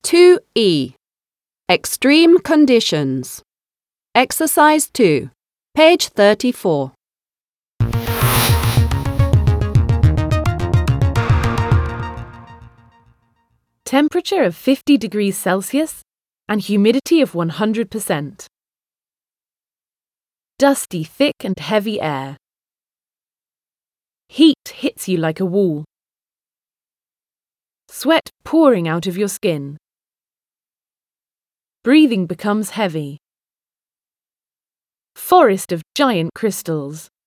2E. Extreme conditions. Exercise 2, page 34. Temperature of 50 degrees Celsius and humidity of 100%. Dusty, thick and heavy air. Heat hits you like a wall. Sweat pouring out of your skin. Breathing becomes heavy. Forest of giant crystals.